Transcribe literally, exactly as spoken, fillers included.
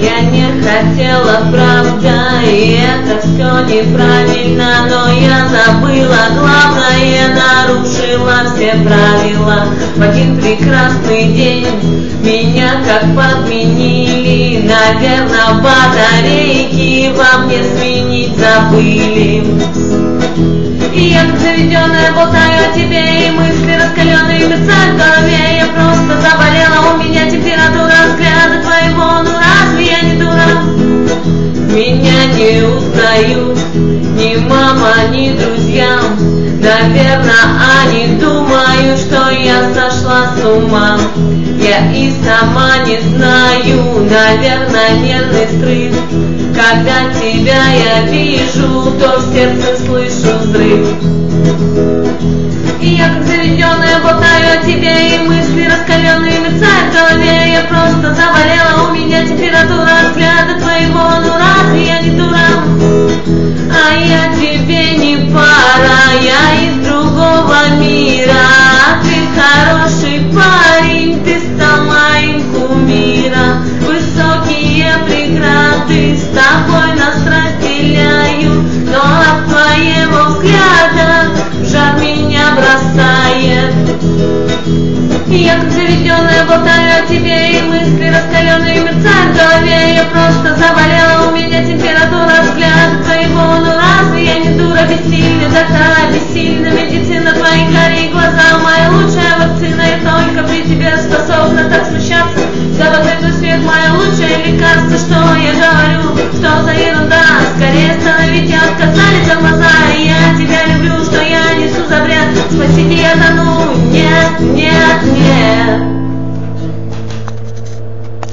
Я не хотела, правда, и это все неправильно, но я забыла главное, нарушила все правила. В один прекрасный день меня как подменили, наверное, батарейки во мне сменить забыли. И я как заведенная болтаю о тебе, и мысли раскаленные мерцают в голове. Я просто заболела, у меня температура взгляда твоего, ну разве я не дура? Меня не узнают ни мама, ни друзья. Наверное, они думают, что я сошла с ума. Я и сама не знаю, наверное, нервный срыв. Когда тебя я вижу, то в сердце слышу взрыв. И я как заведенная болтаю о тебе, и мысли раскаленные мерцают в голове. Я просто заболела, у меня температура взгляда твоего, ну разве я не дура? А я тебе не пара, я из другого мира. Ты хороший парень, ты стал моим кумиром. Высокие преграды с тобой нас разделяют, но от твоего взгляда жар меня бросает. И я как заведенная болтаю о тебе, и мысли раскаленные мерцают в голове. Я просто заболела, у меня температура взгляда твоего, ну разве я не дура? Бессильна, доктора бессильна, медицина, твои карие глаза, моя лучшая вакцина.